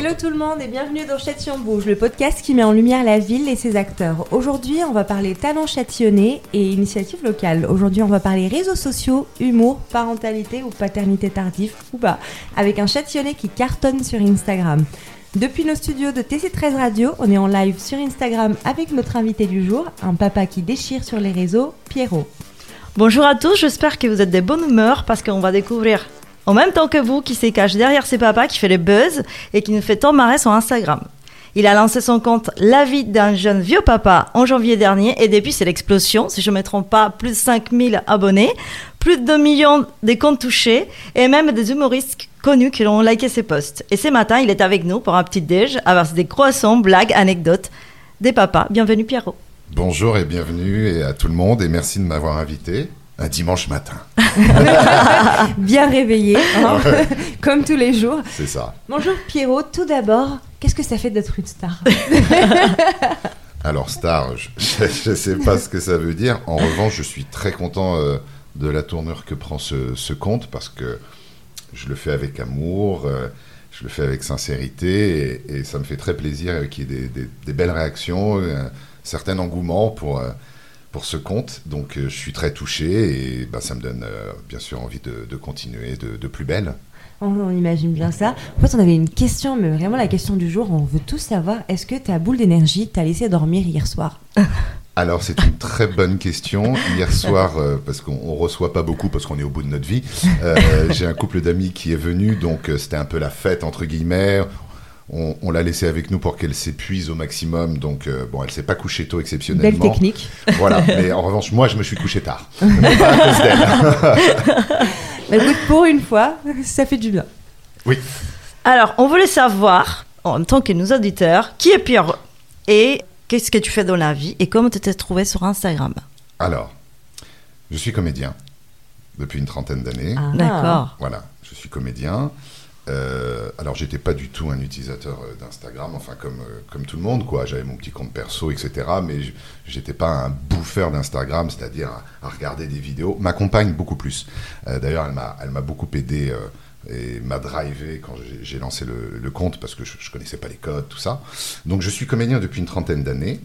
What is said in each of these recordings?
Hello tout le monde et bienvenue dans Châtillon Bouge, le podcast qui met en lumière la ville et ses acteurs. Aujourd'hui, on va parler talent châtillonnais et initiatives locales. Aujourd'hui, on va parler réseaux sociaux, humour, parentalité ou paternité tardive ou pas, avec un châtillonnais qui cartonne sur Instagram. Depuis nos studios de TC13 Radio, on est en live sur Instagram avec notre invité du jour, un papa qui déchire sur les réseaux, Pierrot. Bonjour à tous, j'espère que vous êtes de bonne humeur parce qu'on va découvrir en même temps que vous qui se cache derrière ses papas, qui fait les buzz et qui nous fait tant marrer sur Instagram. Il a lancé son compte La vie d'un jeune vieux papa en janvier dernier et depuis c'est l'explosion, si je ne me trompe pas, plus de 5000 abonnés, plus de 2 millions de comptes touchés et même des humoristes connus qui ont liké ses posts. Et ce matin, il est avec nous pour un petit déj, avec des croissants, blagues, anecdotes des papas. Bienvenue Pierrot. Bonjour et bienvenue à tout le monde et merci de m'avoir invité un dimanche matin. Bien réveillé, hein, Ouais. comme tous les jours. C'est ça. Bonjour Pierrot, tout d'abord, qu'est-ce que ça fait d'être une star ? Alors star, je ne sais pas ce que ça veut dire. En revanche, je suis très content de la tournure que prend ce compte parce que je le fais avec amour, je le fais avec sincérité et ça me fait très plaisir qu'il y ait des belles réactions, un certain engouement pour ce compte. Donc je suis très touché et ça me donne bien sûr envie de continuer de plus belle. On imagine bien ça. En fait, on avait une question, mais vraiment la question du jour, on veut tous savoir, est-ce que ta boule d'énergie t'a laissé dormir hier soir ? Alors, c'est une très bonne question. Hier soir, parce qu'on ne reçoit pas beaucoup, parce qu'on est au bout de notre vie, j'ai un couple d'amis qui est venu, donc c'était un peu la fête, entre guillemets. On l'a laissée avec nous pour qu'elle s'épuise au maximum, donc elle ne s'est pas couchée tôt exceptionnellement. Belle technique. Voilà, mais en revanche, moi, je me suis couché tard. Mais pas à cause d'elle. Écoute, pour une fois, ça fait du bien. Oui. Alors, on voulait savoir, en tant que nos auditeurs, qui est Pierrot et qu'est-ce que tu fais dans la vie et comment tu t'es trouvé sur Instagram ? Alors, je suis comédien depuis une trentaine d'années. Ah. D'accord. Voilà, je suis comédien. Alors, j'étais pas du tout un utilisateur d'Instagram, enfin comme tout le monde, quoi. J'avais mon petit compte perso, etc. Mais j'étais pas un bouffeur d'Instagram, c'est-à-dire à regarder des vidéos. Ma compagne, beaucoup plus. D'ailleurs, elle m'a beaucoup aidé et m'a drivé quand j'ai lancé le compte parce que je connaissais pas les codes, tout ça. Donc, je suis comédien depuis une trentaine d'années.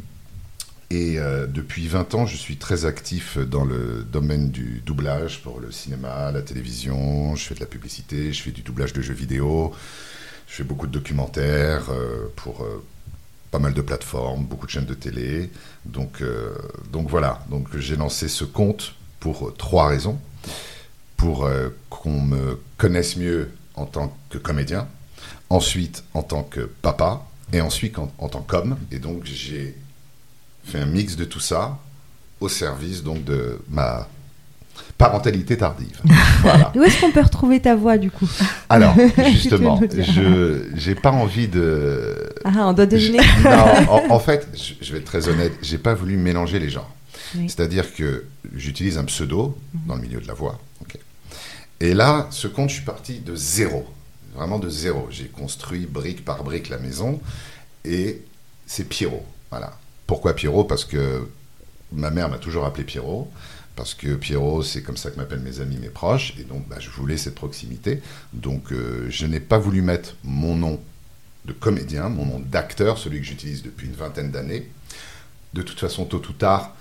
Et depuis 20 ans, je suis très actif dans le domaine du doublage pour le cinéma, la télévision. Je fais de la publicité, je fais du doublage de jeux vidéo. Je fais beaucoup de documentaires pour pas mal de plateformes, beaucoup de chaînes de télé. Donc voilà, donc j'ai lancé ce compte pour 3 raisons. Pour qu'on me connaisse mieux en tant que comédien, ensuite en tant que papa, et ensuite en tant qu'homme. Et donc j'ai fait un mix de tout ça au service donc de ma parentalité tardive. Voilà. Où est-ce qu'on peut retrouver ta voix du coup ? Alors, justement, j'ai pas envie de... Ah, on doit deviner. Non, en fait, je vais être très honnête, j'ai pas voulu mélanger les genres. Oui. C'est-à-dire que j'utilise un pseudo dans le milieu de la voix. Okay. Et là, ce compte, je suis parti de zéro. Vraiment de zéro. J'ai construit brique par brique la maison et c'est Pierrot. Voilà. Pourquoi Pierrot ? Parce que ma mère m'a toujours appelé Pierrot, parce que Pierrot, c'est comme ça que m'appellent mes amis, mes proches, et donc je voulais cette proximité. Donc je n'ai pas voulu mettre mon nom de comédien, mon nom d'acteur, celui que j'utilise depuis une vingtaine d'années. De toute façon, tôt ou tard,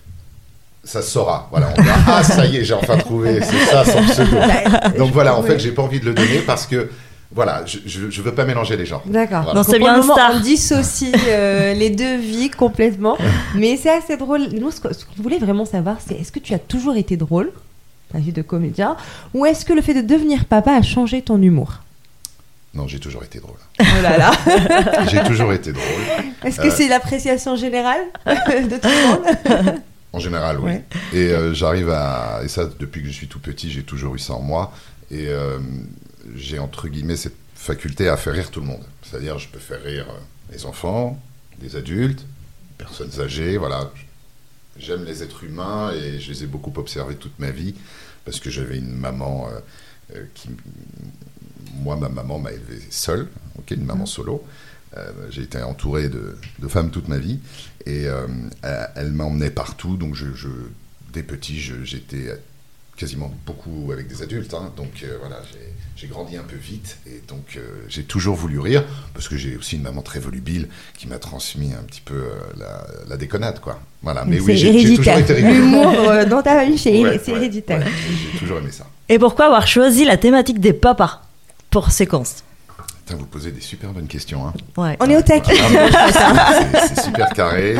ça se saura. Voilà, on dira, ah ça y est, j'ai enfin trouvé, c'est ça son pseudo. Donc voilà, en fait, j'ai pas envie de le donner parce que voilà, je veux pas mélanger les genres. D'accord. Voilà. Non, c'est bien Pour le moment, star. on dissocie les deux vies complètement. Mais c'est assez drôle. Nous, ce qu'on voulait vraiment savoir, c'est est-ce que tu as toujours été drôle, ta vie de comédien, ou est-ce que le fait de devenir papa a changé ton humour ? Non, j'ai toujours été drôle. Oh là là. J'ai toujours été drôle. Est-ce que c'est l'appréciation générale de tout le monde ? En général, oui. Ouais. Et j'arrive à... Et ça, depuis que je suis tout petit, j'ai toujours eu ça en moi. Et j'ai, entre guillemets, cette faculté à faire rire tout le monde. C'est-à-dire, je peux faire rire les enfants, les adultes, les personnes âgées, voilà. J'aime les êtres humains et je les ai beaucoup observés toute ma vie parce que j'avais une maman qui... Moi, ma maman m'a élevé seule, okay, une maman solo. J'ai été entouré de femmes toute ma vie et elle m'emmenait partout. Donc, dès petit, j'étais quasiment beaucoup avec des adultes, hein, donc voilà, j'ai grandi un peu vite et donc j'ai toujours voulu rire parce que j'ai aussi une maman très volubile qui m'a transmis un petit peu la déconnade, quoi. Voilà, mais oui, j'ai toujours été rigolo. L'humour dans ta famille, c'est héréditaire. Ouais, j'ai toujours aimé ça. Et pourquoi avoir choisi la thématique des papas pour Séquence? Putain, vous posez des super bonnes questions, hein. Ouais. On est au taquet. C'est super carré.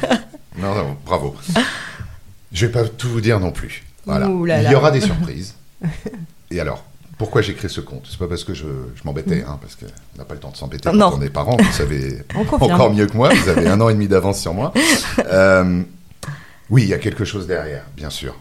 Non, bravo. Je vais pas tout vous dire non plus. Voilà. Il y aura des surprises. Et alors, pourquoi j'ai créé ce compte? C'est pas parce que je m'embêtais, hein, parce qu'on n'a pas le temps de s'embêter quand on est parents. Vous savez encore mieux que moi. Vous avez 1 an et demi d'avance sur moi. Oui, il y a quelque chose derrière, bien sûr.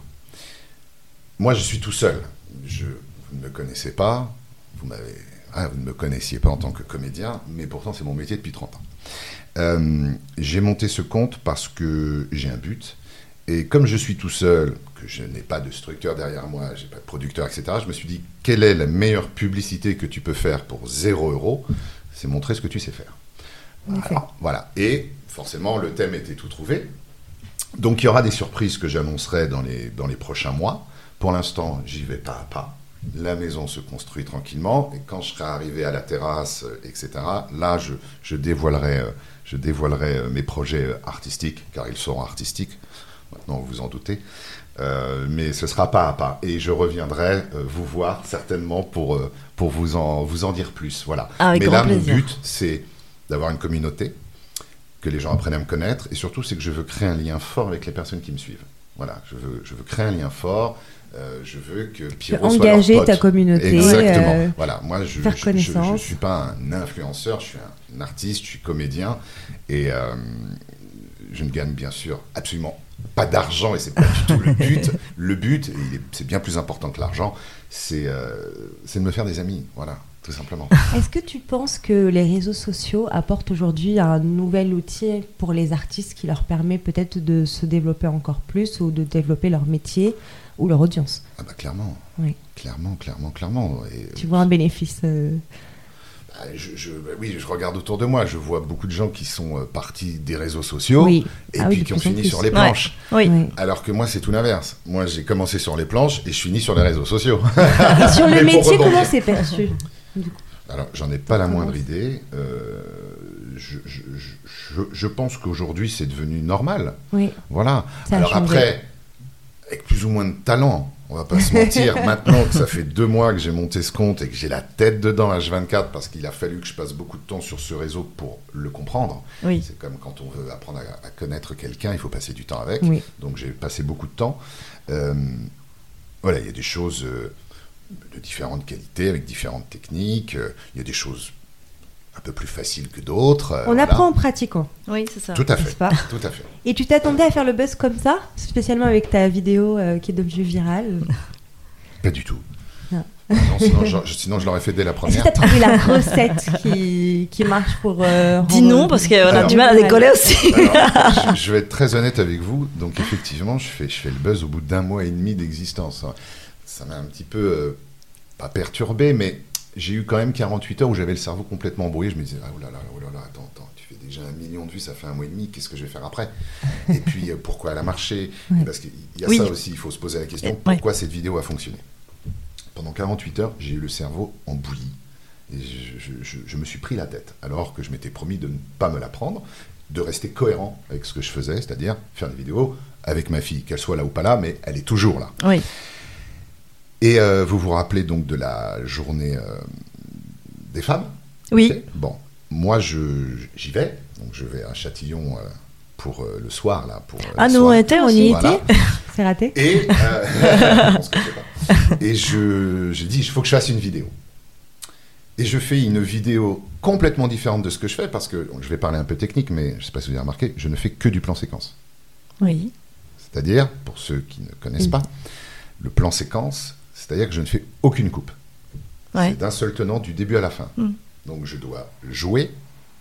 Moi, je suis tout seul. Vous ne me connaissez pas. Vous ne me connaissiez pas en tant que comédien, mais pourtant, c'est mon métier depuis 30 ans. J'ai monté ce compte parce que j'ai un but. Et comme je suis tout seul, que je n'ai pas de structure derrière moi, je n'ai pas de producteur, etc., je me suis dit, quelle est la meilleure publicité que tu peux faire pour 0 €? C'est montrer ce que tu sais faire. Alors, voilà. Et forcément, le thème était tout trouvé. Donc, il y aura des surprises que j'annoncerai dans les prochains mois. Pour l'instant, j'y vais pas à pas. La maison se construit tranquillement. Et quand je serai arrivé à la terrasse, etc., là, je dévoilerai mes projets artistiques, car ils seront artistiques. Maintenant, vous vous en doutez. Mais ce sera pas à pas. Et je reviendrai vous voir certainement pour vous en dire plus. Voilà. Avec mais grand là, plaisir. mon but, c'est d'avoir une communauté, que les gens apprennent à me connaître. Et surtout, c'est que je veux créer un lien fort avec les personnes qui me suivent. Voilà. Je veux créer un lien fort. Je veux que Pierrot soit leur engager pote. ta communauté. Exactement. Voilà. Moi, je connaissance. suis pas un influenceur. Je suis un artiste. Je suis comédien. Et je ne gagne bien sûr absolument pas d'argent et c'est pas du tout le but. Le but, c'est bien plus important que l'argent, c'est de me faire des amis, voilà, tout simplement. Est-ce que tu penses que les réseaux sociaux apportent aujourd'hui un nouvel outil pour les artistes qui leur permet peut-être de se développer encore plus ou de développer leur métier ou leur audience? Ah bah clairement, oui. Clairement. Et, tu vois un bénéfice oui, je regarde autour de moi, je vois beaucoup de gens qui sont partis des réseaux sociaux et puis qui ont fini sur les planches. Oui. Alors que moi, c'est tout l'inverse. Moi, j'ai commencé sur les planches et je finis sur les réseaux sociaux. Et sur le métier, comment c'est perçu du coup? Alors, j'en ai pas la moindre idée. Je pense qu'aujourd'hui, c'est devenu normal. Oui. Voilà. Ça a Alors changé. après, avec plus ou moins de talent, on va pas se mentir. Maintenant que ça fait 2 mois que j'ai monté ce compte et que j'ai la tête dedans H24 parce qu'il a fallu que je passe beaucoup de temps sur ce réseau pour le comprendre. Oui. C'est comme quand on veut apprendre à connaître quelqu'un, il faut passer du temps avec. Oui. Donc j'ai passé beaucoup de temps. Voilà, il y a des choses de différentes qualités, avec différentes techniques. Il y a des choses un peu plus faciles que d'autres. On apprend en pratiquant. Oui, c'est ça. Tout à fait. N'est-ce pas? Tout à fait. Et tu t'attendais à faire le buzz comme ça, spécialement avec ta vidéo qui est devenue virale? Pas du tout. Non. Sinon, je l'aurais fait dès la Est-ce première. que tu as trouvé la recette qui marche pour... Dis non, parce qu'on a du mal à décoller aussi. Alors, je vais être très honnête avec vous. Donc, effectivement, je fais le buzz au bout d'1 mois et demi d'existence. Ça m'a un petit peu, pas perturbé, mais j'ai eu quand même 48 heures où j'avais le cerveau complètement embrouillé. Je me disais, ah, oh là là, attends, tu fais déjà 1 million de vues, ça fait 1 mois et demi, qu'est-ce que je vais faire après? Et puis, pourquoi elle a marché? Ouais. Parce qu'il y a ça aussi, il faut se poser la question, pourquoi cette vidéo a fonctionné? Pendant 48 heures, j'ai eu le cerveau en bouillie. Et je me suis pris la tête, alors que je m'étais promis de ne pas me la prendre, de rester cohérent avec ce que je faisais, c'est-à-dire faire des vidéos avec ma fille, qu'elle soit là ou pas là, mais elle est toujours là. Oui. Et vous vous rappelez donc de la journée des femmes? Oui. Okay. Bon, moi j'y vais, donc je vais à Châtillon pour le soir là. Nous on était, on y était. C'est raté. Et on se cachait pas. Et j'ai dit, il faut que je fasse une vidéo. Et je fais une vidéo complètement différente de ce que je fais, parce que je vais parler un peu technique, mais je ne sais pas si vous avez remarqué, je ne fais que du plan séquence. Oui. C'est-à-dire, pour ceux qui ne connaissent pas, le plan séquence, c'est-à-dire que je ne fais aucune coupe. Ouais. C'est d'un seul tenant du début à la fin. Donc je dois jouer,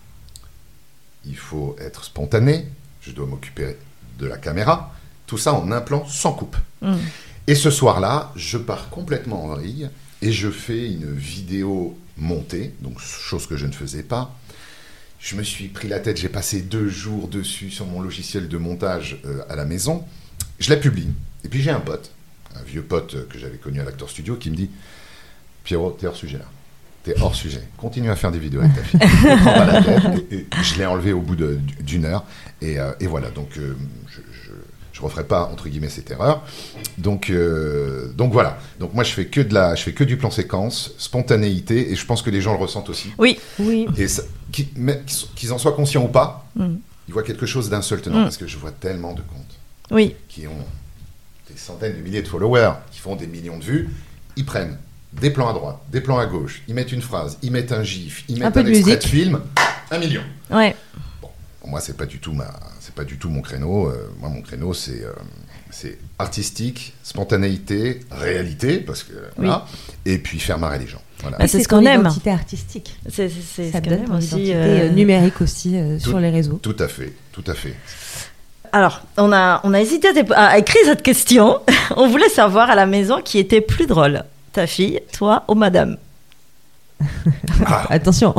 il faut être spontané, je dois m'occuper de la caméra, tout ça en un plan sans coupe. Et ce soir-là, je pars complètement en vrille et je fais une vidéo montée, donc chose que je ne faisais pas. Je me suis pris la tête, j'ai passé 2 jours dessus sur mon logiciel de montage à la maison. Je la publie. Et puis j'ai un pote un vieux pote que j'avais connu à l'Actor Studio qui me dit « Pierrot, t'es hors sujet là. T'es hors sujet. Continue à faire des vidéos avec ta fille. Ne prends pas la tête. » Et je l'ai enlevé au bout d'une heure. Et voilà, donc je referai pas, entre guillemets, cette erreur. Donc voilà. Donc moi, je fais que du plan séquence, spontanéité, et je pense que les gens le ressentent aussi. Oui. Et qu'ils en soient conscients ou pas, ils voient quelque chose d'un seul tenant, parce que je vois tellement de comptes qui ont des centaines de milliers de followers, qui font des millions de vues, ils prennent des plans à droite, des plans à gauche, ils mettent une phrase, ils mettent un gif, ils mettent un extrait de film, 1 million. Ouais. Bon, moi, c'est pas du tout mon créneau. Moi, mon créneau, c'est artistique, spontanéité, réalité, parce que voilà, et puis faire marrer les gens. Voilà. Bah, c'est ce qu'on aime. Identité artistique. C'est ça ce qu'on donne aime une aussi. identité numérique aussi sur les réseaux. Tout à fait. Alors, on a hésité à écrire cette question. On voulait savoir à la maison qui était plus drôle, ta fille, toi ou madame. Attention.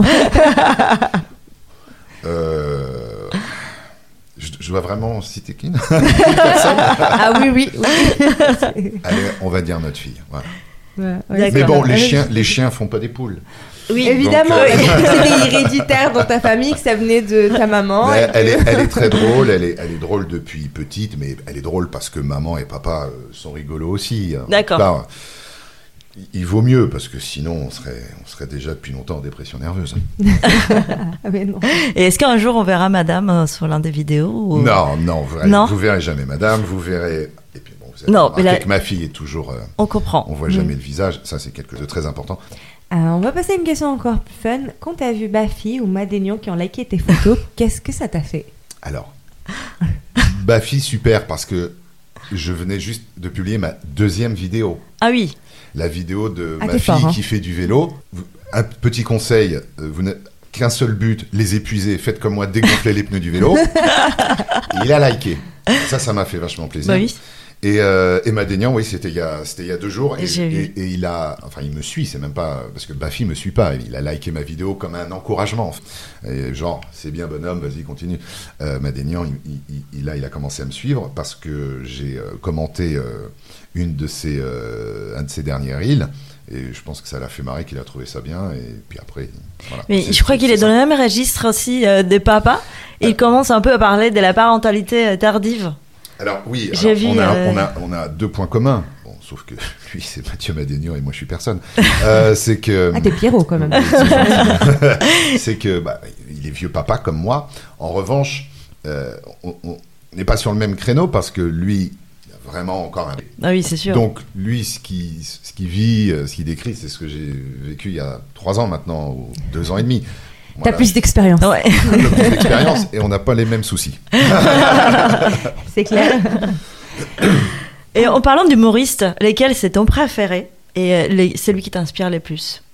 Je dois vraiment citer qui? Ah oui. Allez, on va dire notre fille. Voilà. Ouais, mais bon, les chiens font pas des poules. Oui, évidemment. C'était héréditaire dans ta famille, que ça venait de ta maman. Elle est très drôle. Elle est drôle depuis petite, mais elle est drôle parce que maman et papa sont rigolos aussi. D'accord. Il vaut mieux, parce que sinon on serait déjà depuis longtemps en dépression nerveuse. Mais non. Et est-ce qu'un jour on verra madame sur l'un des vidéos ou... Non, vous verrez jamais madame, vous verrez... Et puis bon, vous avez remarqué que ma fille est toujours... on comprend. On voit jamais le visage, ça c'est quelque chose de très important. On va passer à une question encore plus fun. Quand tu as vu Bafi ou Madénian qui ont liké tes photos, qu'est-ce que ça t'a fait? Alors, Bafi, super, parce que je venais juste de publier ma 2e vidéo. Ah oui. La vidéo de ma fille qui fait du vélo. Un petit conseil, vous n'avez qu'un seul but, les épuiser. Faites comme moi, dégonfler les pneus du vélo. Et il a liké. Ça m'a fait vachement plaisir. Bah oui. Et Madénian, oui, c'était il y a 2 jours. Et il me suit, c'est même pas... Parce que Bafi me suit pas. Il a liké ma vidéo comme un encouragement. Et genre, c'est bien bonhomme, vas-y, continue. Madénian, il a commencé à me suivre parce que j'ai commenté un de ses derniers reels. Et je pense que ça l'a fait marrer, qu'il a trouvé ça bien. Et puis après, voilà. Mais je crois qu'il est dans le même registre aussi des papas. Il commence un peu à parler de la parentalité tardive. Alors oui, on a 2 points communs. Bon, sauf que lui, c'est Mathieu Madénian et moi, je suis personne. C'est que... Ah, t'es Pierrot, quand même. C'est que il est vieux papa comme moi. En revanche, on n'est pas sur le même créneau parce que lui... vraiment encore un... Ah oui, c'est sûr. Donc lui, ce qu'il vit, ce qu'il décrit, c'est ce que j'ai vécu il y a 3 ans maintenant, ou 2 ans et demi. Voilà. T'as plus d'expérience. Ouais. Plus d'expérience et on n'a pas les mêmes soucis. C'est clair. Et en parlant d'humoristes, lesquels c'est ton préféré et celui qui t'inspire le plus?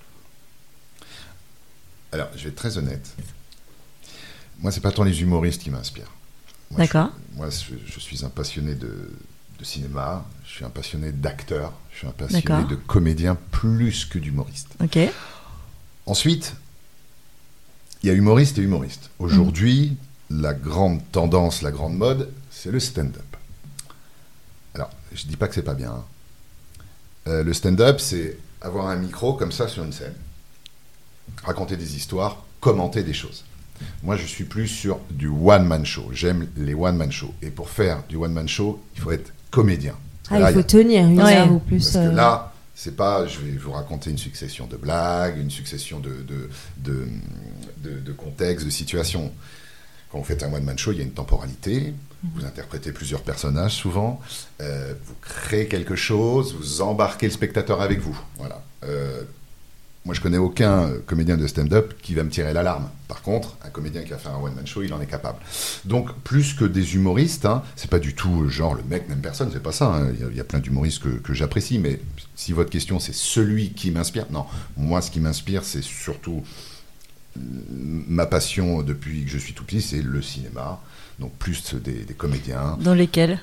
Alors, je vais être très honnête. Moi, c'est pas tant les humoristes qui m'inspirent. D'accord. Je suis un passionné de cinéma, je suis un passionné d'acteur, je suis un passionné de comédien plus que d'humoriste. Ok. Ensuite, il y a humoriste et humoriste. Aujourd'hui, la grande tendance, la grande mode, c'est le stand-up. Alors, je dis pas que c'est pas bien. Le stand-up, c'est avoir un micro comme ça sur une scène, raconter des histoires, commenter des choses. Moi, je suis plus sur du one-man show. J'aime les one-man show. Et pour faire du one-man show, il faut être comédien. Il faut tenir une heure ou plus. Parce que là, c'est pas, je vais vous raconter une succession de blagues, une succession de contextes, de situations. Quand vous faites un one-man show, il y a une temporalité. Vous interprétez plusieurs personnages souvent. Vous créez quelque chose, vous embarquez le spectateur avec vous. Voilà. Moi, je connais aucun comédien de stand-up qui va me tirer l'alarme. Par contre, un comédien qui va faire un one-man show, il en est capable. Donc, plus que des humoristes, c'est pas du tout genre le mec n'aime personne, c'est pas ça. Il y a plein d'humoristes que j'apprécie, mais si votre question c'est celui qui m'inspire, non. Moi, ce qui m'inspire, c'est surtout ma passion depuis que je suis tout petit, c'est le cinéma. Donc plus des comédiens. Dans lesquels?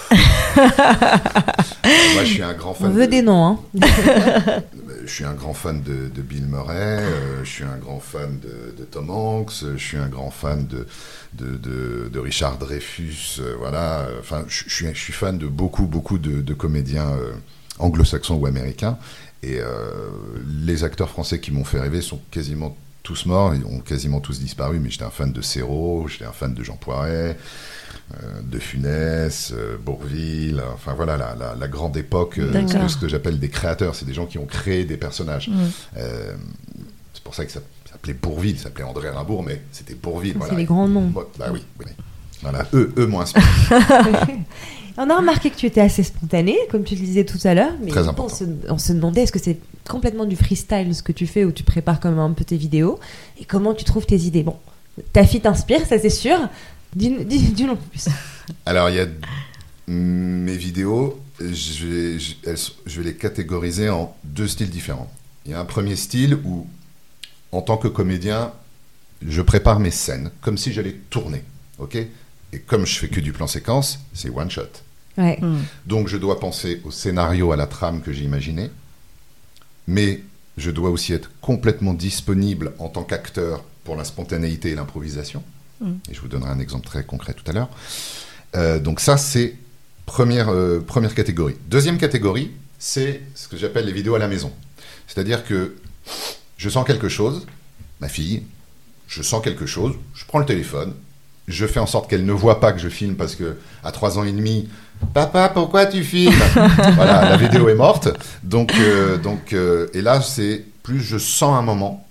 Moi, je suis un grand fan. On veut des noms, hein. Je suis un grand fan de Bill Murray. Je suis un grand fan de Tom Hanks. Je suis un grand fan de Richard Dreyfuss. Voilà. Enfin, je suis fan de beaucoup de comédiens anglo-saxons ou américains. Et les acteurs français qui m'ont fait rêver sont quasiment tous morts, ils ont quasiment tous disparu, mais j'étais un fan de Serrault, j'étais un fan de Jean Poiret, de Funès, Bourvil, enfin voilà, la grande époque de ce que j'appelle des créateurs, c'est des gens qui ont créé des personnages. C'est pour ça que ça s'appelait Bourvil, ça s'appelait André Rimbaud, mais c'était Bourvil. C'est les grands noms. Bah oui. Voilà, eux m'ont inspiré. On a remarqué que tu étais assez spontané, comme tu le disais tout à l'heure. Mais très important. On se demandait, est-ce que c'est complètement du freestyle ce que tu fais, ou tu prépares comme un peu tes vidéos, et comment tu trouves tes idées? Bon, ta fille t'inspire, ça c'est sûr. Dis-nous plus. Alors, il y a mes vidéos, je vais les catégoriser en 2 styles différents. Il y a un premier style où, en tant que comédien, je prépare mes scènes, comme si j'allais tourner, ok ? Et comme je fais que du plan séquence, c'est one shot. Ouais. Donc je dois penser au scénario, à la trame que j'ai imaginée, mais je dois aussi être complètement disponible en tant qu'acteur pour la spontanéité et l'improvisation. Et je vous donnerai un exemple très concret tout à l'heure. Donc ça, c'est première catégorie. Deuxième catégorie, c'est ce que j'appelle les vidéos à la maison. C'est-à-dire que je sens quelque chose, ma fille, je sens quelque chose, je prends le téléphone, je fais en sorte qu'elle ne voit pas que je filme parce que à 3 ans et demi, papa, pourquoi tu filmes? Voilà, la vidéo est morte. Donc, et là, c'est plus je sens un moment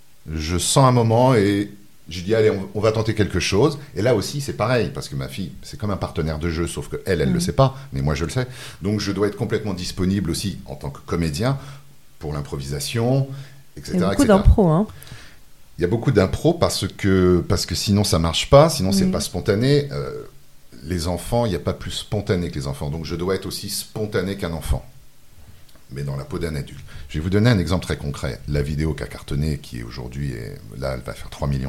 et je dis allez, on va tenter quelque chose. Et là aussi, c'est pareil parce que ma fille, c'est comme un partenaire de jeu, sauf que elle le sait pas, mais moi je le sais. Donc, je dois être complètement disponible aussi en tant que comédien pour l'improvisation, etc. Il y a beaucoup d'impro, hein. Il y a beaucoup d'impro parce que sinon ça marche pas, sinon c'est pas spontané. Les enfants, il n'y a pas plus spontané que les enfants, donc je dois être aussi spontané qu'un enfant, mais dans la peau d'un adulte. Je vais vous donner un exemple très concret. La vidéo qui a cartonné, qui est aujourd'hui, là elle va faire 3,4 millions.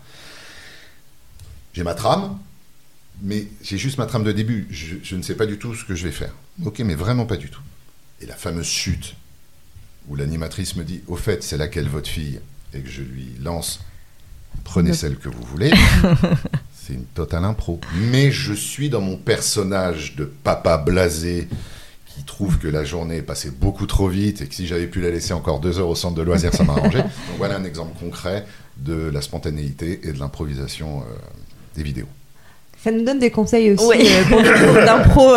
J'ai ma trame, mais j'ai juste ma trame de début. Je ne sais pas du tout ce que je vais faire. Ok, mais vraiment pas du tout. Et la fameuse chute, où l'animatrice me dit, au fait, c'est laquelle votre fille? Et que je lui lance « Prenez celle que vous voulez », c'est une totale impro. Mais je suis dans mon personnage de papa blasé qui trouve que la journée est passée beaucoup trop vite et que si j'avais pu la laisser encore 2 heures au centre de loisirs, ça m'arrangeait. Donc voilà un exemple concret de la spontanéité et de l'improvisation des vidéos. Ça nous donne des conseils aussi pour des cours d'impro.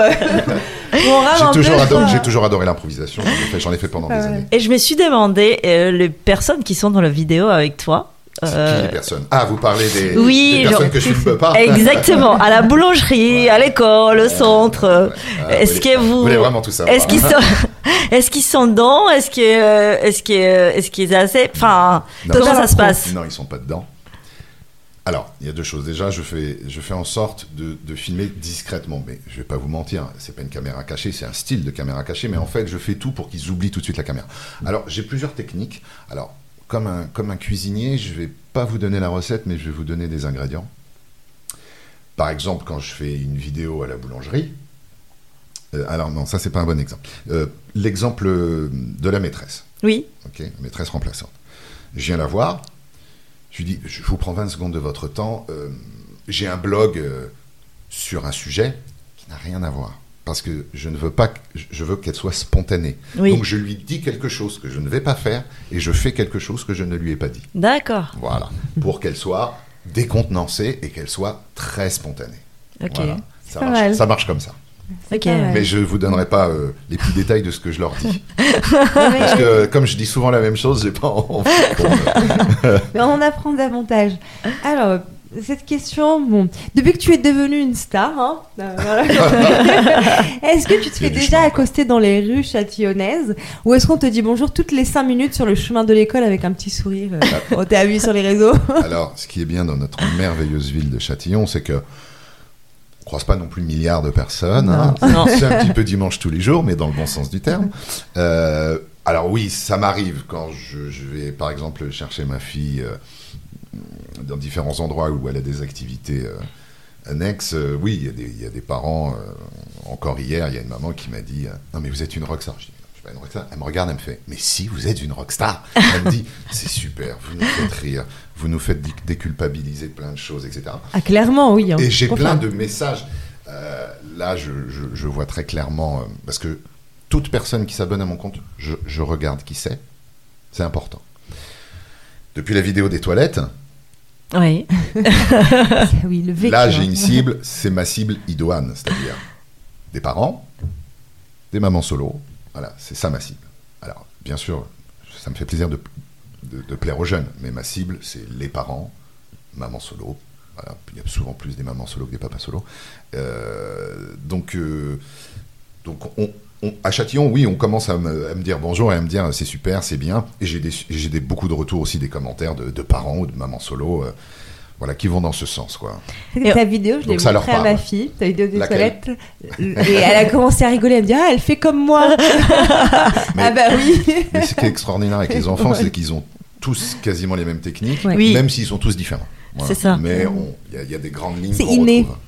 J'ai toujours adoré l'improvisation, j'en ai fait pendant des années. Et je me suis demandé, les personnes qui sont dans la vidéo avec toi... C'est qui les personnes? Ah, vous parlez des personnes que je ne filme pas. Exactement, à la boulangerie, à l'école, au centre. Est-ce que vous voulez vraiment tout savoir? Est-ce qu'ils sont dedans? Est-ce qu'ils assez... Enfin, comment ça se passe? Non, ils ne sont pas dedans. Alors, il y a 2 choses. Déjà, je fais en sorte de filmer discrètement. Mais je ne vais pas vous mentir, ce n'est pas une caméra cachée, c'est un style de caméra cachée. Mais en fait, je fais tout pour qu'ils oublient tout de suite la caméra. Alors, j'ai plusieurs techniques. Alors, comme un cuisinier, je ne vais pas vous donner la recette, mais je vais vous donner des ingrédients. Par exemple, quand je fais une vidéo à la boulangerie... alors non, ça, ce n'est pas un bon exemple. L'exemple de la maîtresse. Oui. Ok, maîtresse remplaçante. Je viens la voir... Je lui dis, je vous prends 20 secondes de votre temps. J'ai un blog sur un sujet qui n'a rien à voir. Parce que je veux qu'elle soit spontanée. Oui. Donc je lui dis quelque chose que je ne vais pas faire et je fais quelque chose que je ne lui ai pas dit. D'accord. Voilà. Pour qu'elle soit décontenancée et qu'elle soit très spontanée. Ok. Voilà. Ça marche comme ça. Okay. Mais je ne vous donnerai pas les petits détails de ce que je leur dis. Parce que comme je dis souvent la même chose, j'ai pas envie. Mais on en apprend davantage. Alors, cette question, depuis que tu es devenue une star, est-ce que tu te fais déjà accoster dans les rues châtillonnaises, ou est-ce qu'on te dit bonjour toutes les 5 minutes sur le chemin de l'école avec un petit sourire? T'es à vu sur les réseaux. Alors, ce qui est bien dans notre merveilleuse ville de Châtillon, c'est que on croise pas non plus milliards de personnes. Non. C'est un petit peu dimanche tous les jours, mais dans le bon sens du terme. Alors oui, ça m'arrive quand je vais, par exemple, chercher ma fille dans différents endroits où elle a des activités annexes. Oui, il y a des parents. Encore hier, il y a une maman qui m'a dit non, mais vous êtes une rockstar. Je dis, non, je suis pas une rockstar. Elle me regarde, elle me fait mais si, vous êtes une rockstar. Elle me dit c'est super, vous nous faites rire, vous nous faites déculpabiliser de plein de choses, etc. Ah, clairement, oui. Et j'ai plein de messages. Là, je vois très clairement, parce que toute personne qui s'abonne à mon compte, je regarde qui c'est. C'est important. Depuis la vidéo des toilettes, Oui. Oui, le vécu, là, j'ai une cible, c'est ma cible idoine, c'est-à-dire des parents, des mamans solo. Voilà, c'est ça ma cible. Alors, bien sûr, ça me fait plaisir de plaire aux jeunes, mais ma cible, c'est les parents, mamans solo. Voilà, il y a souvent plus des mamans solo que des papas solo. Donc à Châtillon, oui, on commence à me dire bonjour et à me dire c'est super, c'est bien. Et j'ai beaucoup de retours aussi, des commentaires de parents ou de mamans solo voilà, qui vont dans ce sens, quoi. Ta vidéo, je l'ai ça leur montrée à parle. ma fille, ta vidéo des Laquelle toilettes. Et elle a commencé à rigoler, elle me dit ah, elle fait comme moi. Ah bah oui. Mais ce qui est extraordinaire avec les enfants, c'est qu'ils ont tous quasiment les mêmes techniques, Ouais. Oui. même s'ils sont tous différents. Voilà. C'est ça. Mais il y a des grandes lignes C'est qu'on inné. retrouve.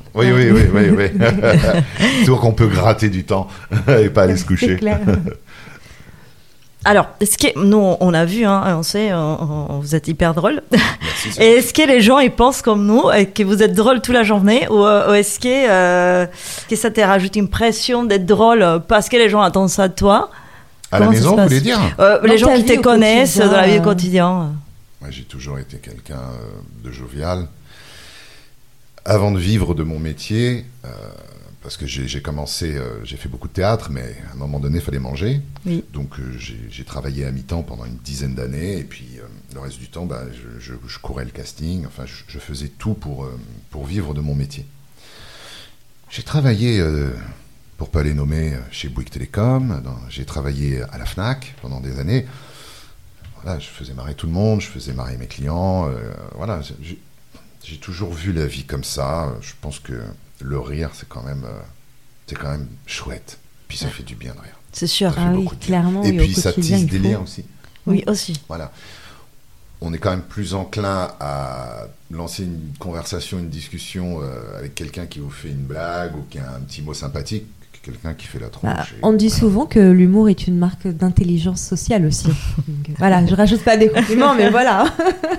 Oui. Toujours qu'on peut gratter du temps et pas aller se C'est coucher. clair. Alors, nous, on a vu, hein, on sait, vous êtes hyper drôle. Merci, Et est-ce que les gens, ils pensent comme nous, et que vous êtes drôle toute la journée, ou est-ce que ça te rajoute une pression d'être drôle parce que les gens attendent ça de toi? à la Comment ça maison, se vous passe voulez dire Les gens ta qui vie te au connaissent quotidien, dans la vie au quotidien. Moi, j'ai toujours été quelqu'un de jovial. Avant de vivre de mon métier, parce que j'ai commencé, j'ai fait beaucoup de théâtre, mais à un moment donné, il fallait manger. Oui. Donc, j'ai travaillé à mi-temps pendant une dizaine d'années, et puis le reste du temps, je courais le casting. Enfin, je faisais tout pour vivre de mon métier. J'ai travaillé, pour pas les nommer, chez Bouygues Télécom. J'ai travaillé à la Fnac pendant des années. Voilà, je faisais marrer tout le monde, je faisais marrer mes clients. Voilà, j'ai toujours vu la vie comme ça. Je pense que le rire, c'est quand même chouette. Puis ça fait du bien de rire. C'est sûr. Ça fait Ah oui, beaucoup de bien. clairement. Et au puis ça quotidien, tisse il des faut. liens aussi. Oui, aussi. Voilà. On est quand même plus enclin à lancer une conversation, une discussion avec quelqu'un qui vous fait une blague ou qui a un petit mot sympathique que quelqu'un qui fait la tronche. Bah, on dit souvent que l'humour est une marque d'intelligence sociale aussi. Donc, voilà, je rajoute pas des compliments, mais voilà.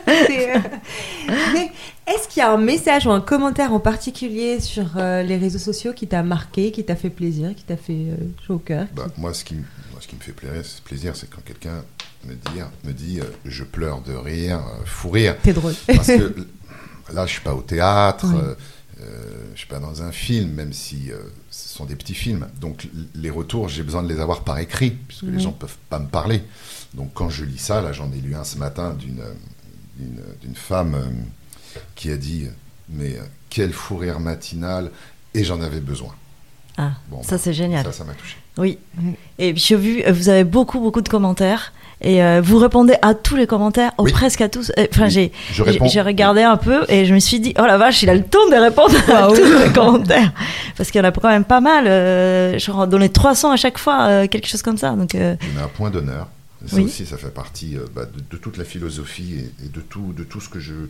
Mais est-ce qu'il y a un message ou un commentaire en particulier sur les réseaux sociaux qui t'a marqué, qui t'a fait plaisir, qui t'a fait chaud au cœur? Moi, ce qui me fait plaisir, c'est quand quelqu'un me dit je pleure de rire, fou rire. T'es drôle. Parce que là, je suis pas au théâtre, Oui. je suis pas dans un film, même si ce sont des petits films. Donc les retours, j'ai besoin de les avoir par écrit, puisque les gens peuvent pas me parler. Donc quand je lis ça, là, j'en ai lu un ce matin d'une femme qui a dit mais quel fou rire matinal, et j'en avais besoin. Ah, Bon, ça c'est génial. Ça m'a touché. Oui. Et puis j'ai vu, vous avez beaucoup de commentaires. Et vous répondez à tous les commentaires, ou Oui. presque à tous. Enfin, Oui, je réponds. j'ai regardé un peu et je me suis dit, oh la vache, il a le temps de répondre à tous les commentaires. Parce qu'il y en a quand même pas mal, genre dans les 300 à chaque fois, quelque chose comme ça. Donc, Je mets un point d'honneur. Ça Oui. aussi, ça fait partie de toute la philosophie et de tout ce que je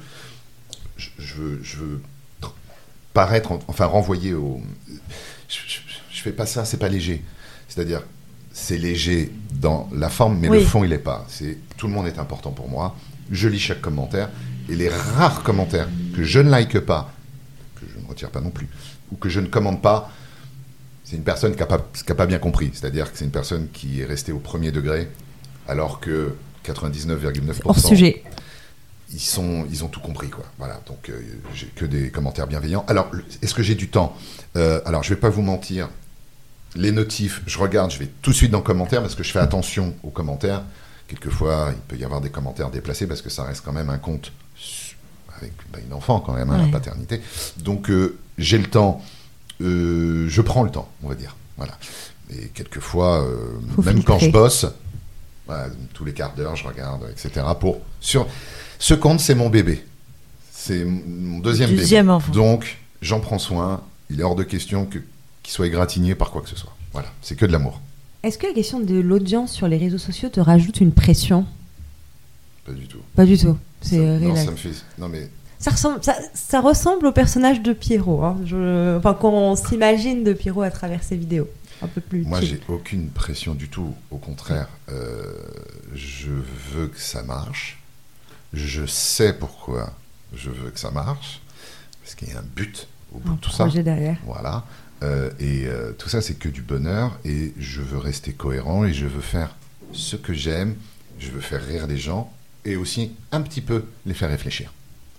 veux paraître, enfin renvoyer au... Je fais pas ça, c'est pas léger. C'est-à-dire, c'est léger dans la forme, mais Oui. le fond, il est pas. Tout le monde est important pour moi. Je lis chaque commentaire. Et les rares commentaires que je ne like pas, que je ne retire pas non plus, ou que je ne commente pas, c'est une personne qui n'a pas bien compris. C'est-à-dire que c'est une personne qui est restée au premier degré, alors que 99,9%... Hors sujet. Ils ont tout compris, quoi. Voilà, donc j'ai que des commentaires bienveillants. Alors, est-ce que j'ai du temps ? Alors, je vais pas vous mentir. Les notifs, je regarde, je vais tout de suite dans le commentaire parce que je fais attention aux commentaires. Quelquefois, il peut y avoir des commentaires déplacés parce que ça reste quand même un compte avec une enfant quand même, la paternité. Donc, j'ai le temps. Je prends le temps, on va dire. Voilà. Et quelquefois, même filtrer. quand je bosse, voilà, tous les quarts d'heure, je regarde, etc. Ce compte, c'est mon bébé. C'est mon deuxième bébé. enfant. Donc, j'en prends soin. Il est hors de question qu'il soit égratigné par quoi que ce soit. Voilà, c'est que de l'amour. Est-ce que la question de l'audience sur les réseaux sociaux te rajoute une pression ? Pas du tout. Pas du tout. C'est Non, relax. ça me fait... Non, mais... Ça ressemble au personnage de Pierrot, hein. Enfin, qu'on s'imagine de Pierrot à travers ses vidéos. Un peu plus Moi, chill. j'ai aucune pression du tout. Au contraire, je veux que ça marche. Je sais pourquoi je veux que ça marche. Parce qu'il y a un but au bout Un de tout ça. projet derrière. Voilà. Tout ça, c'est que du bonheur. Et je veux rester cohérent et je veux faire ce que j'aime. Je veux faire rire les gens et aussi un petit peu les faire réfléchir.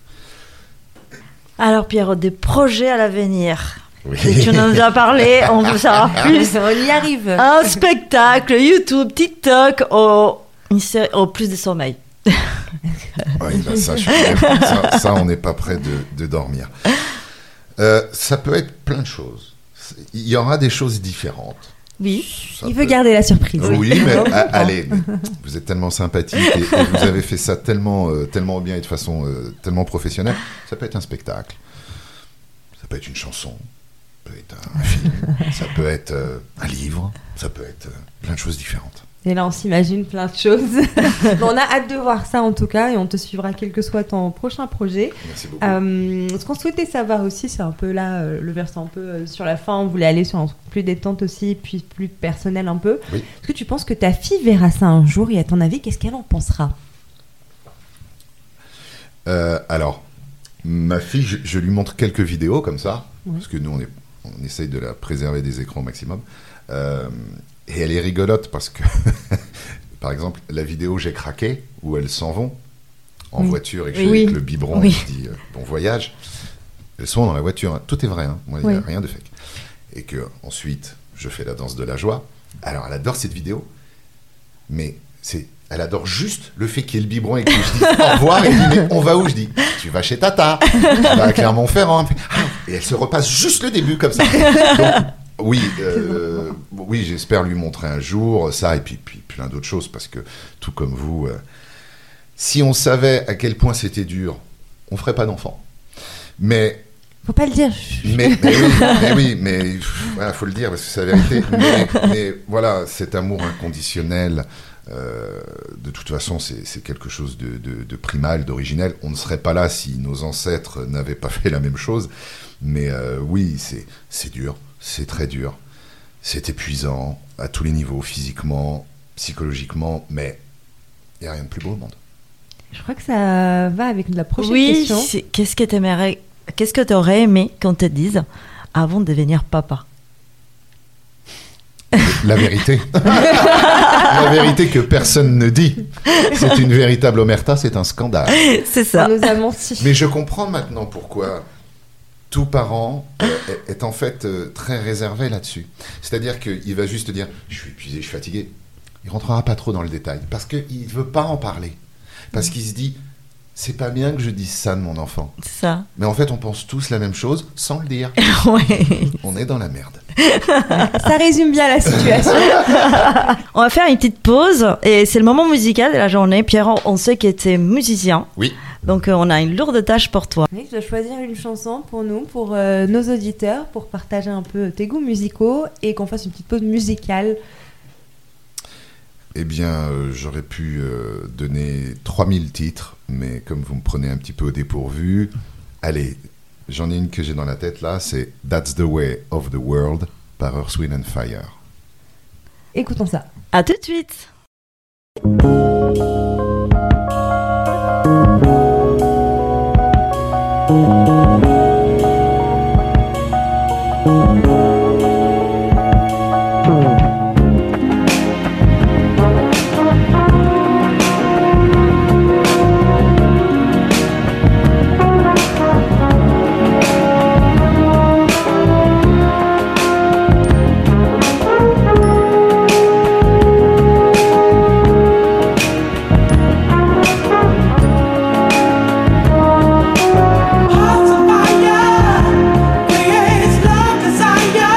Alors Pierrot, des projets à l'avenir. Oui. Et tu nous as parlé, on veut savoir plus. On y arrive. Un spectacle, YouTube, TikTok, au plus de sommeil. Oui, bah ça, on n'est pas prêt de dormir. Ça peut être plein de choses. Il y aura des choses différentes. Oui. Il veut garder la surprise. Oui, mais allez, vous êtes tellement sympathique et vous avez fait ça tellement bien et de façon tellement professionnelle. Ça peut être un spectacle, ça peut être une chanson, ça peut être un film, ça peut être un livre, ça peut être plein de choses différentes. Et là, on s'imagine plein de choses. Mais on a hâte de voir ça en tout cas et on te suivra quel que soit ton prochain projet. Merci beaucoup. Ce qu'on souhaitait savoir aussi, c'est un peu là, le versant un peu sur la fin. On voulait aller sur un truc plus détente aussi, puis plus personnel un peu. Oui. Est-ce que tu penses que ta fille verra ça un jour et à ton avis, qu'est-ce qu'elle en pensera ? Alors, ma fille, je lui montre quelques vidéos comme ça, Oui. parce que nous, on essaye de la préserver des écrans au maximum. Et elle est rigolote parce que, par exemple, la vidéo J'ai craqué, où elles s'en vont en Oui. voiture et que Oui. je Oui. avec le biberon, Oui. je dis bon voyage. Elles sont dans la voiture, hein. Tout est vrai, hein. Moi, il n'y a Oui. rien de fake. Et que ensuite, je fais la danse de la joie. Alors, elle adore cette vidéo, mais elle adore juste le fait qu'il y ait le biberon et que je dis au revoir. Et elle dit mais on va où? Je dis tu vas chez Tata, tu vas à Clermont-Ferrand. Elle me fait, ah. Et elle se repasse juste le début comme ça. Donc, oui, j'espère lui montrer un jour ça et puis plein d'autres choses parce que tout comme vous, si on savait à quel point c'était dur, on ferait pas d'enfant. Mais Faut pas le dire. mais voilà, faut le dire parce que c'est la vérité. Mais voilà, cet amour inconditionnel, de toute façon, c'est quelque chose de primal, d'originel. On ne serait pas là si nos ancêtres n'avaient pas fait la même chose. Mais oui, c'est dur, c'est très dur, c'est épuisant à tous les niveaux, physiquement, psychologiquement, mais il n'y a rien de plus beau au monde. Je crois que ça va avec la prochaine Oui, question. qu'est-ce que tu aurais aimé qu'on te dise avant de devenir papa? La vérité. La vérité que personne ne dit. C'est une véritable omerta, c'est un scandale. C'est On ça. nous a menti. Mais je comprends maintenant pourquoi tout parent est en fait très réservé là-dessus. C'est-à-dire qu'il va juste dire « je suis épuisé, je suis fatigué ». Il ne rentrera pas trop dans le détail parce qu'il ne veut pas en parler. Parce qu'il se dit « c'est pas bien que je dise ça de mon enfant ». C'est ça. Mais en fait, on pense tous la même chose sans le dire. Ouais. On est dans la merde. Ça résume bien la situation. On va faire une petite pause et c'est le moment musical de la journée. Pierre, on sait que tu es musicien. Oui. Donc on a une lourde tâche pour toi. Oui, tu dois choisir une chanson pour nous, pour nos auditeurs, pour partager un peu tes goûts musicaux et qu'on fasse une petite pause musicale. Eh bien, j'aurais pu donner 3000 titres, mais comme vous me prenez un petit peu au dépourvu, allez, j'en ai une que j'ai dans la tête là, c'est That's the Way of the World par Earth, Wind and Fire. Écoutons ça. À tout de suite. Hearts on fire, creates love, desire.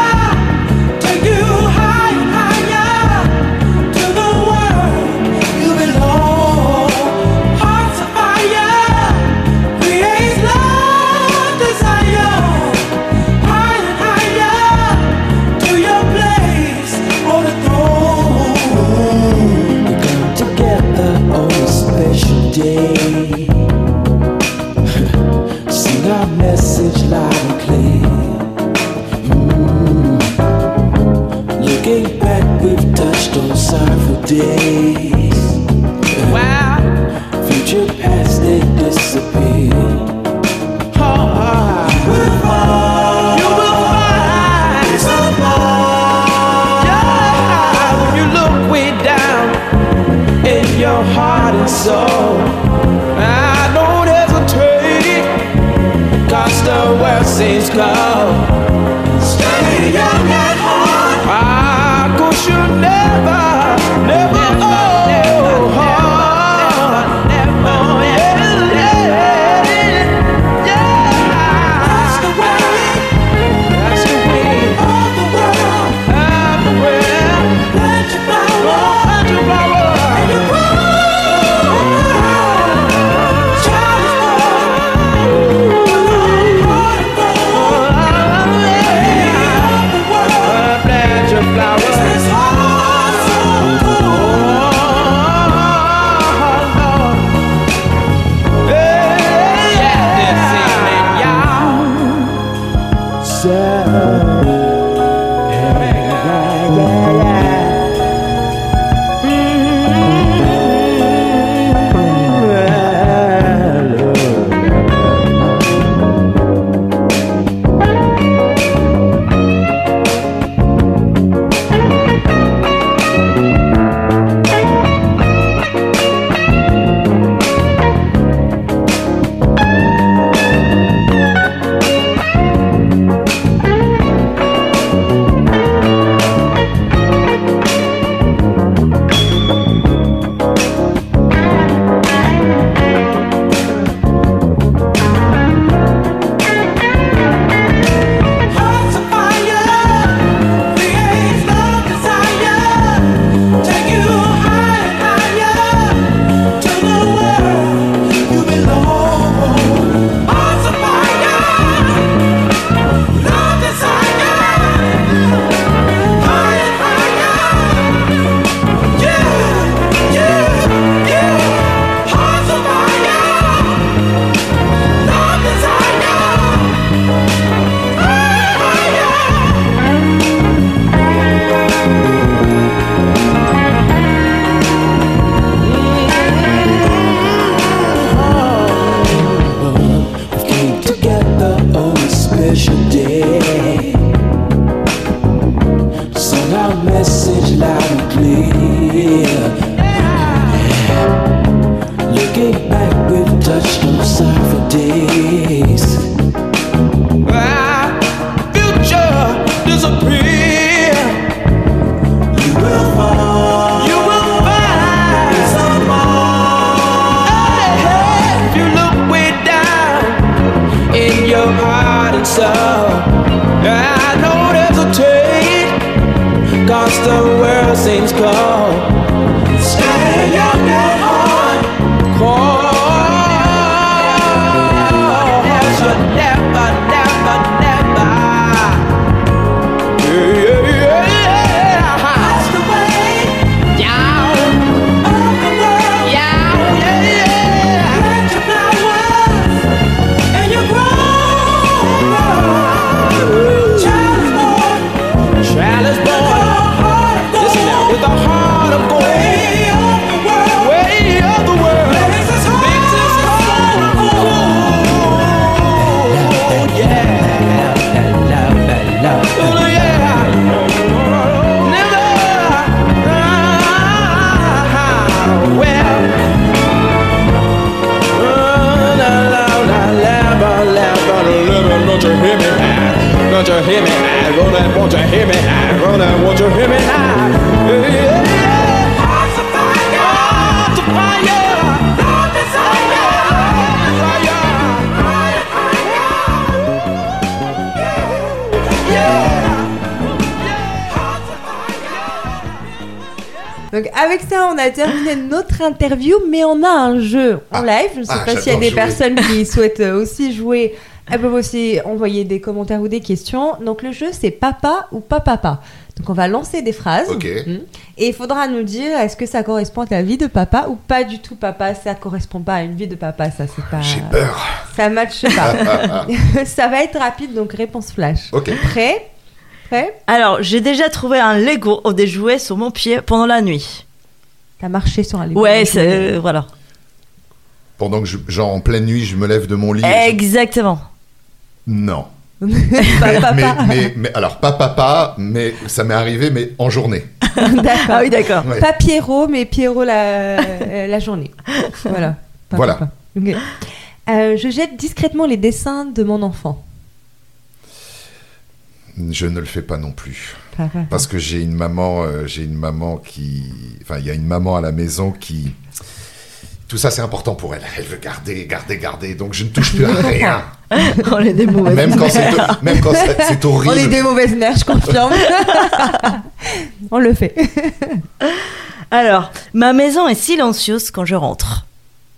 our message loud and clear. Looking back, we've touched on sorrowful days. Wow. Future past, they disappear. You will find yeah, when you look way down in your heart and soul. I don't hesitate, 'cause the world seems cold. Stay young at heart. 'Cause you never Donc avec ça, on a terminé notre interview, mais on a un jeu en live. Je ne sais pas s'il y a des personnes qui souhaitent aussi jouer. Elles peuvent aussi envoyer des commentaires ou des questions. Donc le jeu, c'est papa ou pas papa. Donc on va lancer des phrases. Ok. Et il faudra nous dire est-ce que ça correspond à ta vie de papa ou pas du tout papa. Ça correspond pas à une vie de papa, ça c'est pas. J'ai peur. Ça matche pas. Ça va être rapide, donc réponse flash. Ok. Prêt? Alors, j'ai déjà trouvé un Lego ou des jouets sur mon pied pendant la nuit. T'as marché sur un Lego. Ouais, c'est... voilà. Pendant que, genre en pleine nuit, je me lève de mon lit. Exactement. Non. Papa. Mais alors, pas papa, mais ça m'est arrivé, mais en journée. D'accord. Ah oui, d'accord. Ouais. Pas Pierrot, mais Pierrot la journée. Voilà. Pas Voilà. papa. Ok. Je jette discrètement les dessins de mon enfant. Je ne le fais pas non plus. Papa. Parce que j'ai une maman qui... Enfin, il y a une maman à la maison qui... Tout ça, c'est important pour elle. Elle veut garder. Donc, je ne touche plus à rien. On est des mauvaises. Même quand c'est horrible. On est des mauvaises mères, je confirme. On le fait. Alors, ma maison est silencieuse quand je rentre.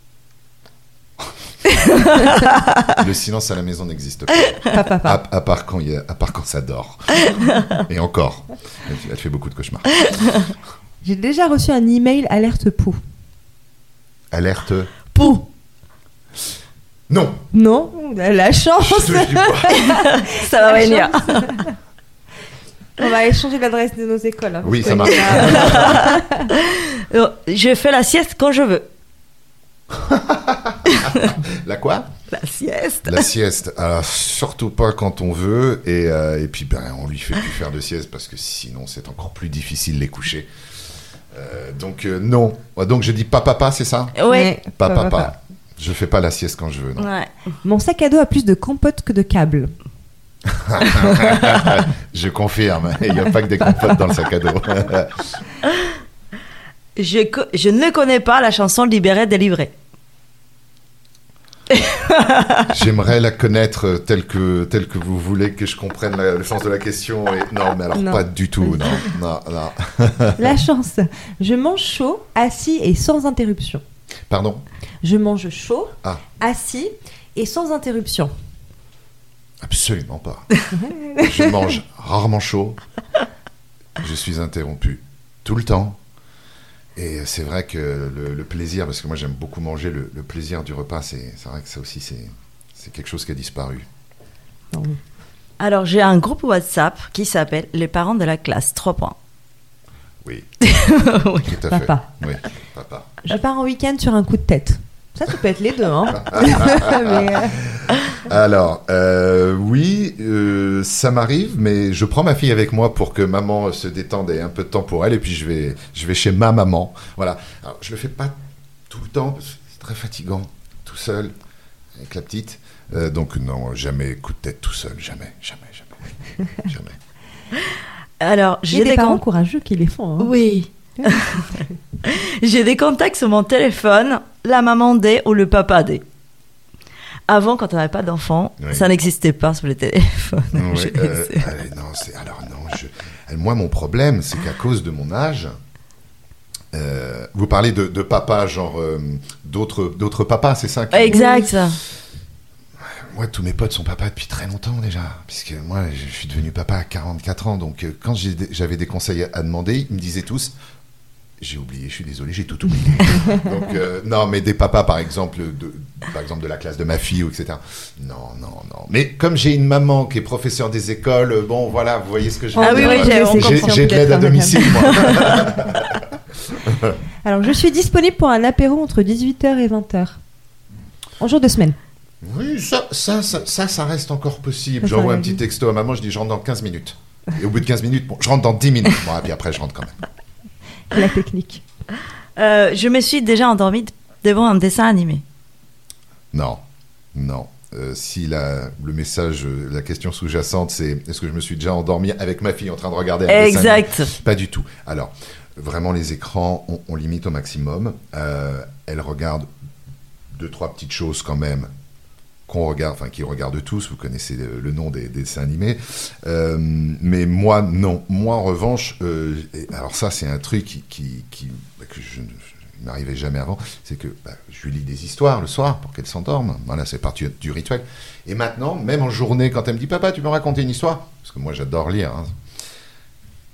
Le silence à la maison n'existe Pas pas. papa. À part quand ça dort. Et encore. Elle fait beaucoup de cauchemars. J'ai déjà reçu un email alerte pou. Alerte. Pou. Non. Non, la chance. Je touche du bois. Ça va venir. On va échanger l'adresse de nos écoles. Hein, Oui, parce ça qu'on marche. est là. Je fais la sieste quand je veux. La quoi? La sieste. La sieste. Alors, surtout pas quand on veut. Et puis, on lui fait plus faire de sieste parce que sinon, c'est encore plus difficile les coucher. Donc, non. Donc, je dis pas papa, c'est ça? Ouais. Pas papa. Je fais pas la sieste quand je veux, non. Ouais. Mon sac à dos a plus de compotes que de câbles. Je confirme. Il n'y a pas que des compotes dans le sac à dos. Je ne connais pas la chanson Libéré, délivré. J'aimerais la connaître telle que vous voulez que je comprenne le sens de la question. Non, mais alors Non. pas du tout. Non. La chance. Je mange chaud, assis et sans interruption. Pardon? Je mange chaud, Ah. assis et sans interruption. Absolument pas. Je mange rarement chaud. Je suis interrompu tout le temps. Et c'est vrai que le plaisir, parce que moi j'aime beaucoup manger, le plaisir du repas, c'est vrai que ça aussi c'est quelque chose qui a disparu. Non. Alors, j'ai un groupe WhatsApp qui s'appelle Les parents de la classe. 3 points. Oui, Oui. tout à Papa. fait. Oui, papa. Je pars en week-end sur un coup de tête. Ça peut être les deux, hein. Mais, Alors, oui, ça m'arrive, mais je prends ma fille avec moi pour que maman se détende et ait un peu de temps pour elle, et puis je vais chez ma maman. Voilà. Alors, je le fais pas tout le temps, parce que c'est très fatigant, tout seul, avec la petite. Donc non, jamais coup de tête tout seul, jamais. Alors, il y a j'ai des des parents contacts. courageux qui les font. Hein. Oui. J'ai des contacts sur mon téléphone, la maman D ou le papa D. Avant, quand on n'avait pas d'enfants, Oui. ça n'existait pas sur le téléphone. Oui, Je sais. moi mon problème, c'est qu'à cause de mon âge, vous parlez de papa, genre d'autres papas, c'est ça? Exact. Moi, tous mes potes sont papas depuis très longtemps déjà, puisque moi, je suis devenu papa à 44 ans, donc quand j'avais des conseils à demander, ils me disaient tous, j'ai oublié, je suis désolé, j'ai tout oublié. Donc, non, mais des papas, par exemple de la classe de ma fille, ou etc. Non. Mais comme j'ai une maman qui est professeure des écoles, bon, voilà, vous voyez ce que je veux Ah oui, dire. oui, J'ai de l'aide à domicile, moi. Alors, je suis disponible pour un apéro entre 18h et 20h. En jour de semaine. Oui, ça reste encore possible. Ça, J'envoie ça un petit texto à maman, je dis je rentre dans 15 minutes. Et au bout de 15 minutes, bon, je rentre dans 10 minutes. Bon, et puis après, je rentre quand même. La technique. Je me suis déjà endormie devant un dessin animé. Non. Si le message, la question sous-jacente, c'est est-ce que je me suis déjà endormi avec ma fille en train de regarder un dessin animé ? Exact. Pas du tout. Alors, vraiment, les écrans, on limite au maximum. Elle regarde 2-3 petites choses quand même qu'ils regardent tous. Vous connaissez le nom des dessins animés. Mais moi, non. Moi, en revanche, alors ça, c'est un truc que je ne m'arrivait jamais avant, c'est que je lui lis des histoires le soir pour qu'elle s'endorme. Voilà, c'est parti du rituel. Et maintenant, même en journée, quand elle me dit « Papa, tu peux me raconter une histoire ?» Parce que moi, j'adore lire. Hein.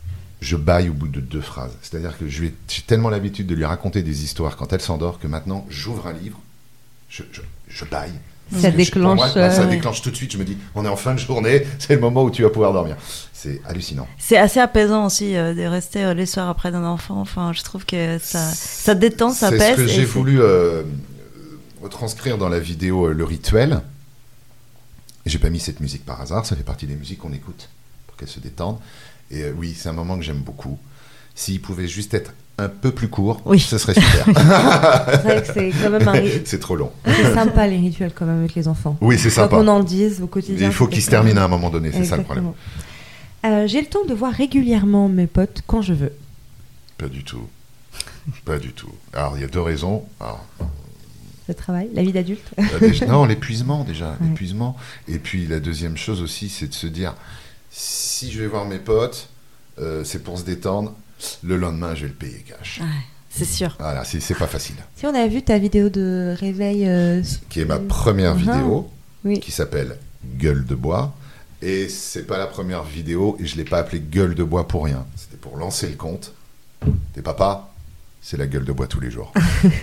je bâille au bout de 2 phrases. C'est-à-dire que j'ai tellement l'habitude de lui raconter des histoires quand elle s'endort que maintenant, j'ouvre un livre, je bâille. Ça déclenche... Pour moi, ça déclenche tout de suite. Je me dis, on est en fin de journée, c'est le moment où tu vas pouvoir dormir. C'est hallucinant. C'est assez apaisant aussi de rester les soirs après d'un enfant. Enfin, je trouve que ça détend, ça pèse. C'est ce que j'ai voulu retranscrire dans la vidéo Le Rituel. Et j'ai pas mis cette musique par hasard, ça fait partie des musiques qu'on écoute pour qu'elles se détendent. Et oui, c'est un moment que j'aime beaucoup. S'il pouvait juste être un peu plus court, ce serait super. C'est vrai que c'est quand même c'est trop long. C'est sympa les rituels quand même avec les enfants. Oui, c'est sympa. Quoi qu'on en dise au quotidien. Il faut qu'ils se terminent à un moment donné, c'est ça le problème. J'ai le temps de voir régulièrement mes potes quand je veux. Pas du tout. Pas du tout. Alors, il y a 2 raisons. Alors, le travail, la vie d'adulte. Non, l'épuisement déjà. L'épuisement. Et puis, la deuxième chose aussi, c'est de se dire, si je vais voir mes potes, c'est pour se détendre. Le lendemain, je vais le payer cash. Ouais, c'est sûr. Voilà, c'est pas facile. Si on a vu ta vidéo de réveil... qui est ma première vidéo, oui. Qui s'appelle Gueule de bois. Et c'est pas la première vidéo, et je l'ai pas appelée Gueule de bois pour rien. C'était pour lancer le compte. T'es papa, c'est la gueule de bois tous les jours.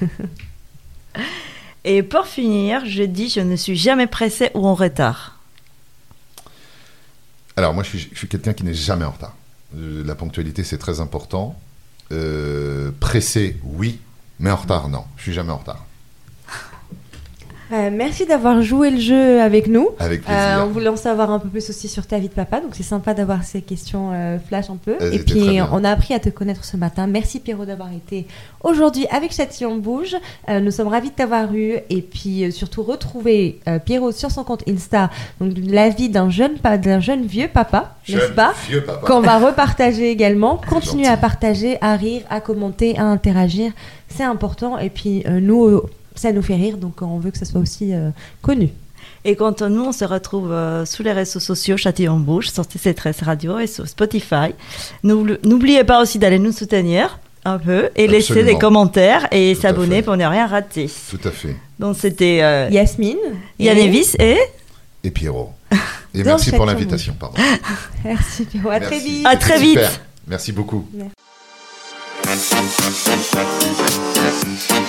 Et pour finir, je dis, je ne suis jamais pressé ou en retard. Alors moi, je suis quelqu'un qui n'est jamais en retard. La ponctualité, c'est très important. Pressé, oui, mais en retard, non. Je suis jamais en retard. Merci d'avoir joué le jeu avec nous. Avec plaisir. On voulait en savoir un peu plus aussi sur ta vie de papa, donc c'est sympa d'avoir ces questions flash un peu. Et étaient puis on a appris à te connaître ce matin. Merci Pierrot d'avoir été aujourd'hui avec Châtillon Bouge. Nous sommes ravis de t'avoir eu et puis surtout retrouver Pierrot sur son compte Insta, donc la vie d'un jeune vieux papa, n'est-ce pas, vieux papa. Qu'on va repartager également. Continuez Gentil. à partager, à rire, à commenter, à interagir. C'est important. Et puis nous... ça nous fait rire, donc on veut que ça soit aussi connu. Et quant à nous, on se retrouve sur les réseaux sociaux Châtillon Bouge, sur TC13 Radio et sur Spotify. N'oubliez pas aussi d'aller nous soutenir un peu et laisser des commentaires et s'abonner pour ne rien rater. Tout à fait. Donc c'était Yasmine, Yann-Evis et Pierrot. Et merci pour l'invitation. Pardon. Merci Pierrot, à très vite. À très vite. Super. Merci beaucoup. Merci.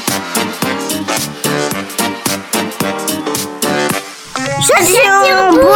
Châtillon Bouge.